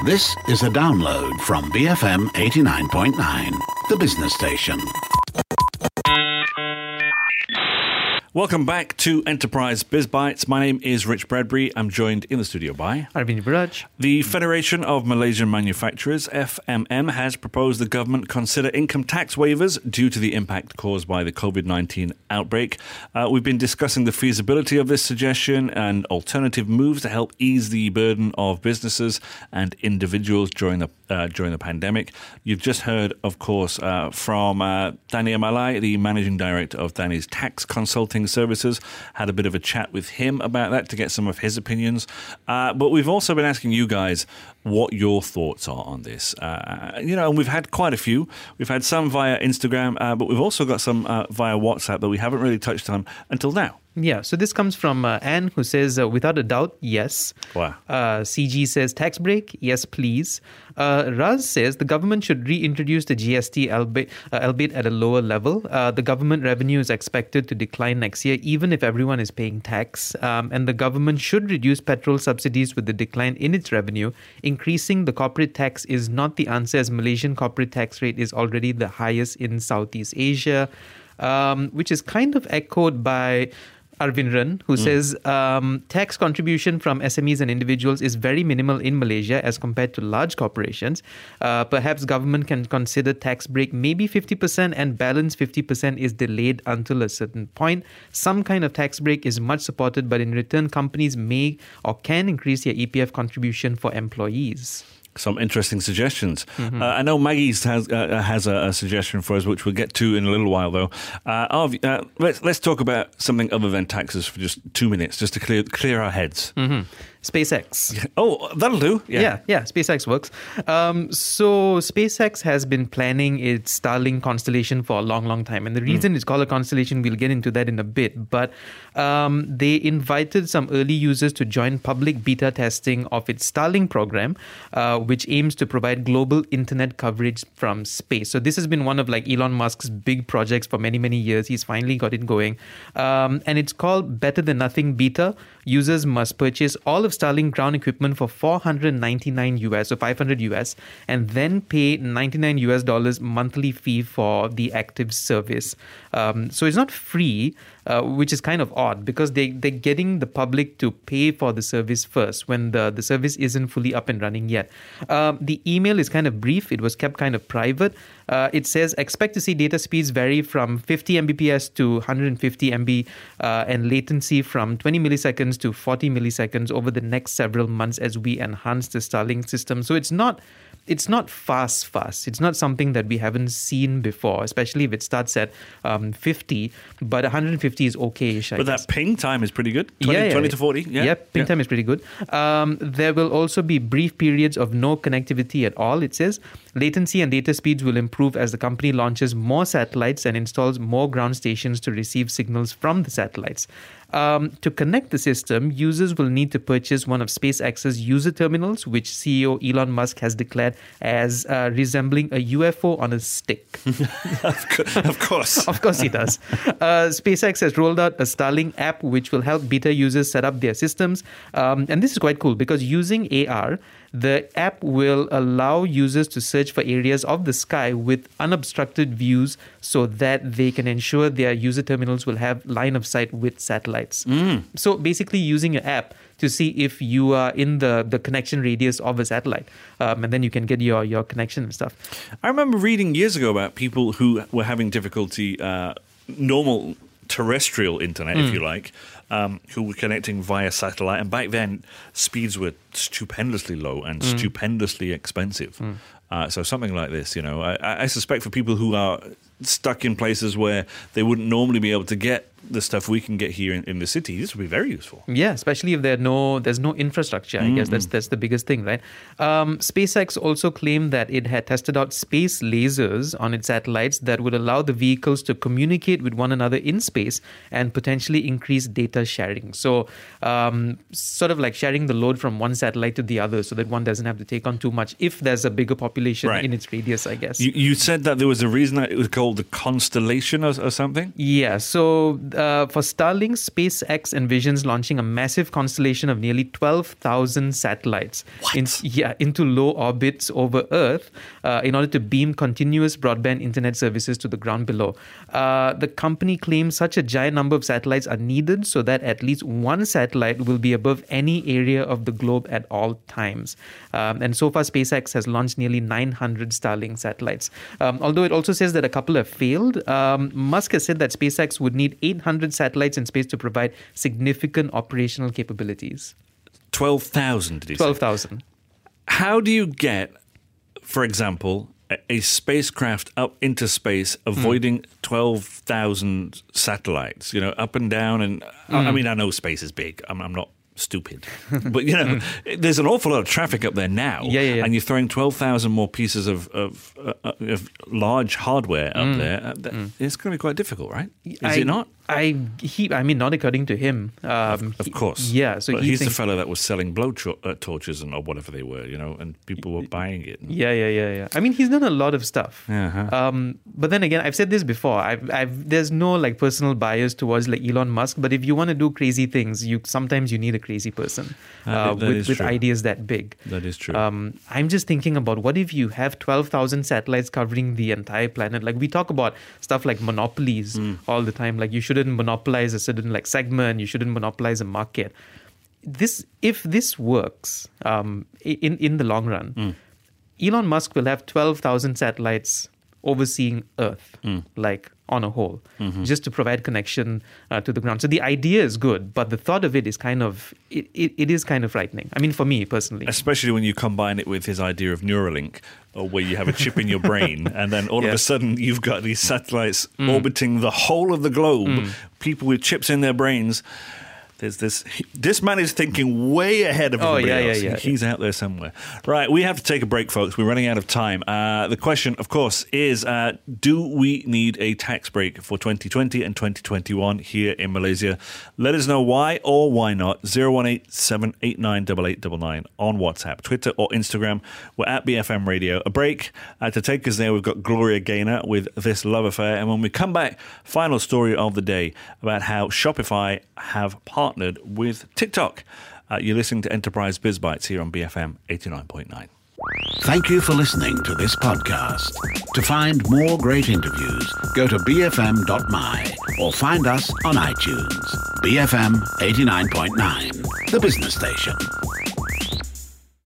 This is a download from BFM 89.9, the business station. Welcome back to Enterprise Biz Bites. My name is Rich Bradbury. I'm joined in the studio by Arvind Buraj. The Federation of Malaysian Manufacturers, FMM, has proposed the government consider income tax waivers due to the impact caused by the COVID-19 outbreak. We've been discussing the feasibility of this suggestion and alternative moves to help ease the burden of businesses and individuals during the pandemic. You've just heard, of course, from Danny Amalai, the Managing Director of Danny's Tax Consulting Services. Had a bit of a chat with him about that to get some of his opinions. But we've also been asking you guys what your thoughts are on this. And we've had quite a few. We've had some via Instagram, but we've also got some via WhatsApp that we haven't really touched on until now. Yeah, so this comes from Anne, who says, without a doubt, yes. Wow. CG says, tax break, yes, please. Raz says, the government should reintroduce the GST, albeit at a lower level. The government revenue is expected to decline next year, even if everyone is paying tax. And the government should reduce petrol subsidies with the decline in its revenue. Increasing the corporate tax is not the answer, as Malaysian corporate tax rate is already the highest in Southeast Asia, which is kind of echoed by Arvind Ren, who says tax contribution from SMEs and individuals is very minimal in Malaysia as compared to large corporations. Perhaps government can consider tax break maybe 50% and balance 50% is delayed until a certain point. Some kind of tax break is much supported, but in return, companies may or can increase their EPF contribution for employees. Some interesting suggestions. I know Maggie's has a suggestion for us, which we'll get to in a little while, though. Let's talk about something other than taxes for just 2 minutes, just to clear our heads. SpaceX. Oh, that'll do. Yeah, SpaceX works. So SpaceX has been planning its Starlink constellation for a long, long time. And the reason it's called a constellation, we'll get into that in a bit. But they invited some early users to join public beta testing of its Starlink program, which aims to provide global internet coverage from space. So this has been one of Elon Musk's big projects for many, many years. He's finally got it going. And it's called Better Than Nothing Beta. Users must purchase all of Starlink ground equipment for $499 US, so $500 US, and then pay $99 US monthly fee for the active service. So it's not free, which is kind of odd because they're getting the public to pay for the service first when the service isn't fully up and running yet. The email is kind of brief. It was kept kind of private. It says, expect to see data speeds vary from 50 Mbps to 150 MB and latency from 20 milliseconds to 40 milliseconds over the next several months as we enhance the Starlink system. So it's not fast. It's not something that we haven't seen before, especially if it starts at 50, but 150 is okay-ish, I guess. That ping time is pretty good, 20 to 40. Yeah, ping time is pretty good. There will also be brief periods of no connectivity at all, it says. Latency and data speeds will improve as the company launches more satellites and installs more ground stations to receive signals from the satellites. To connect the system, users will need to purchase one of SpaceX's user terminals, which CEO Elon Musk has declared as resembling a UFO on a stick. Of course. Of course he does. SpaceX has rolled out a Starlink app, which will help beta users set up their systems. And this is quite cool because using AR, the app will allow users to search for areas of the sky with unobstructed views so that they can ensure their user terminals will have line of sight with satellites. So basically using an app to see if you are in the connection radius of a satellite. And then you can get your connection and stuff. I remember reading years ago about people who were having difficulty, normal terrestrial internet, if you like, who were connecting via satellite. And back then, speeds were stupendously low and stupendously expensive. So something like this, I suspect for people who are stuck in places where they wouldn't normally be able to get the stuff we can get here in the city, this would be very useful. Yeah, especially if there's no infrastructure. I guess that's the biggest thing, right? SpaceX also claimed that it had tested out space lasers on its satellites that would allow the vehicles to communicate with one another in space and potentially increase data data sharing. So sort of like sharing the load from one satellite to the other so that one doesn't have to take on too much if there's a bigger population in its radius, I guess. You said that there was a reason that it was called the constellation or something? Yeah. So for Starlink, SpaceX envisions launching a massive constellation of nearly 12,000 satellites into low orbits over Earth in order to beam continuous broadband internet services to the ground below. The company claims such a giant number of satellites are needed so that at least one satellite will be above any area of the globe at all times. And so far, SpaceX has launched nearly 900 Starlink satellites. Although it also says that a couple have failed, Musk has said that SpaceX would need 800 satellites in space to provide significant operational capabilities. 12,000, did he say? 12,000. How do you get, for example, a spacecraft up into space, avoiding 12,000 satellites, up and down? And I mean, I know space is big. I'm not stupid. But, there's an awful lot of traffic up there now. Yeah. And you're throwing 12,000 more pieces of large hardware up there. It's going to be quite difficult, right? Is it not? I mean, not according to him. Of course. Yeah. So but he's the fellow that was selling blow torches or whatever they were, and people were buying it. Yeah. I mean, he's done a lot of stuff. Uh-huh. But then again, I've said this before. There's no like personal bias towards like Elon Musk. But if you want to do crazy things, sometimes you need a crazy person with ideas that big. That is true. I'm just thinking about what if you have 12,000 satellites covering the entire planet? Like we talk about stuff like monopolies all the time. Like you shouldn't monopolize a certain like segment. You shouldn't monopolize a market. If this works in the long run, Elon Musk will have 12,000 satellites overseeing Earth, like on a whole, just to provide connection to the ground. So the idea is good, but the thought of it is kind of frightening. I mean, for me personally. Especially when you combine it with his idea of Neuralink, or where you have a chip in your brain, and then all of a sudden you've got these satellites orbiting the whole of the globe, people with chips in their brains. There's this man is thinking way ahead of everybody else. Yeah. He's out there somewhere. Right, we have to take a break, folks. We're running out of time. The question, of course, is do we need a tax break for 2020 and 2021 here in Malaysia? Let us know why or why not. 018-789-8899 on WhatsApp, Twitter or Instagram. We're at BFM Radio. A break. To take us there, we've got Gloria Gaynor with This Love Affair. And when we come back, final story of the day about how Shopify have partnered with TikTok. You're listening to Enterprise Biz Bites here on BFM 89.9. Thank you for listening to this podcast. To find more great interviews, go to bfm.my or find us on iTunes. BFM 89.9, the business station.